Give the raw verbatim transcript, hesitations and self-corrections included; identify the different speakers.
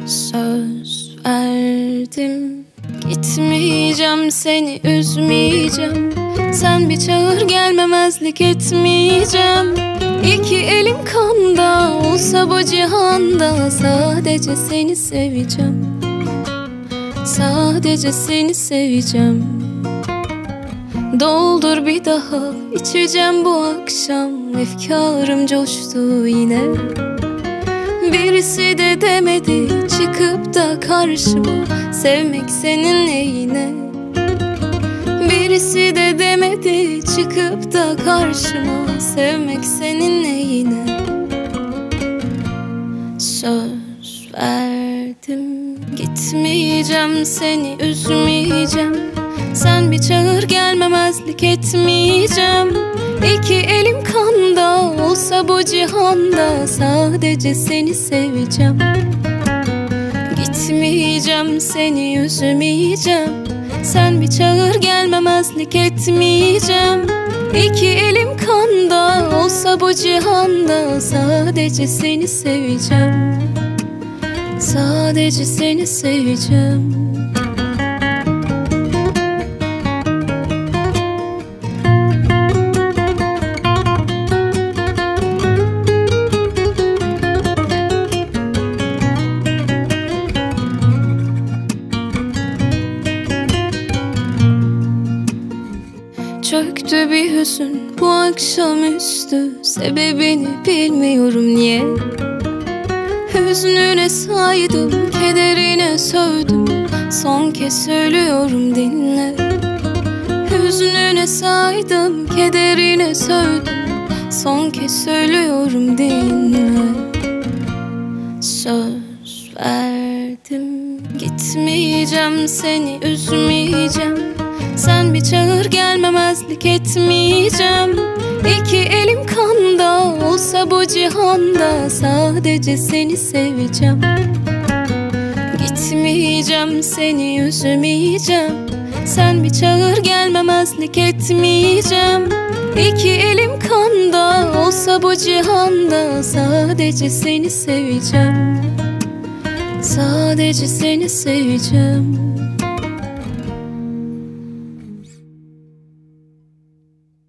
Speaker 1: Söz verdim, gitmeyeceğim, seni üzmeyeceğim. Sen bir çağır, gelmemezlik etmeyeceğim. İki elim kanda olsa bu cihanda, sadece seni seveceğim. Sadece seni seveceğim. Doldur bir daha, içeceğim bu akşam. Efkarım coştu yine. Birisi de demedi çıkıp da karşıma, sevmek senin neyine. Birisi de demedi çıkıp da karşıma, sevmek senin neyine. Söz verdim, gitmeyeceğim, seni üzmeyeceğim. Sen bir çağır, gelmemezlik etmeyeceğim. İki elim kanda olsa bu cihanda, sadece seni seveceğim. Gitmeyeceğim, seni üzmeyeceğim. Sen bir çağır, gelmemezlik etmeyeceğim. İki elim kanda olsa bu cihanda, sadece seni seveceğim. Sadece seni seveceğim. Çöktü bir hüzün bu akşamüstü, sebebini bilmiyorum niye. Hüznüne saydım, kederine sövdüm, son kez söylüyorum dinle. Hüznüne saydım, kederine sövdüm, son kez söylüyorum dinle. Söz verdim, gitmeyeceğim, seni üzmeyeceğim. Sen bir çağır, gelmemezlik etmeyeceğim. İki elim kanda olsa bu cihanda, sadece seni seveceğim. Gitmeyeceğim, seni üzmeyeceğim. Sen bir çağır, gelmemezlik etmeyeceğim. İki elim kanda olsa bu cihanda, sadece seni seveceğim. Sadece seni seveceğim.